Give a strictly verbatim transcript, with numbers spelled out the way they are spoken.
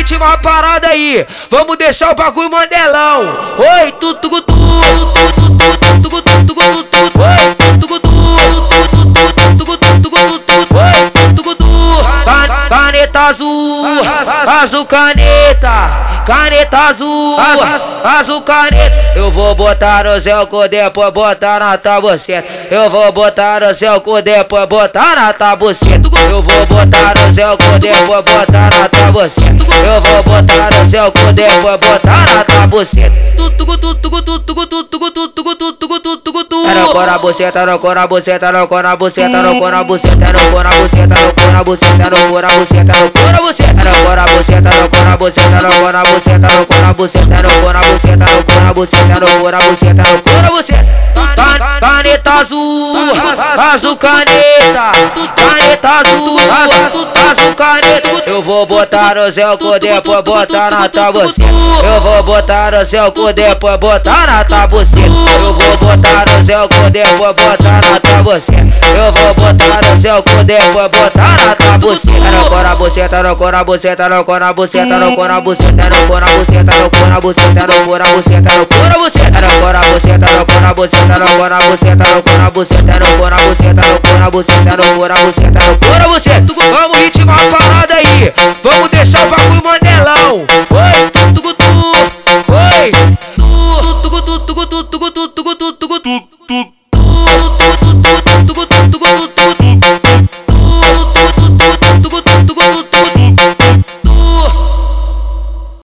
ritmar a parada aí. Vamos deixar o bagulho mandelão. Oi, tu tu tu tu tu tu tu tu tu oi, tu tu tu tu tu tu oi, tu tu caneta azul, azul caneta, caneta azul, azul caneta. Eu vou botar no céu com depois botar na tabuceta. Eu vou botar no céu com depois botar na tabuceta. Eu vou botar no céu com depois botar na tabuceta. Eu vou botar no céu com depois botar na tabuceta. Tu tu tu tu tu tu tu tu tu tu tu tu tu tu tu. Era com a buceta, era com a buceta, era com a buceta, era com a buceta, era com a buceta, era com a buceta, era com a buceta, era com a buceta, era com a buceta, era com a buceta, era com a buceta, era com a buceta, era com a buceta, era com a buceta, era com a buceta, era com a buceta. Caneta azul, azul caneta, caneta azul, azul caneta. Eu vou botar no céu com depois botar na tabuceta. Eu vou botar no céu com depois botar na tabuceta. Eu vou botar no céu com depois botar na tabuceta. Eu vou botar no céu com depois botar na tabuceta. Era com a buceta, era com a buceta, era com a buceta, era com a buceta, era com a buceta, era com a buceta, era com a buceta, era com a buceta, era com a buceta, era com a buceta, era com a buceta, era com a buceta, era com a buceta, era com a buceta, era com a buceta, era com a buceta. Vamos ritmar a parada aí. Vamos deixar o bagulho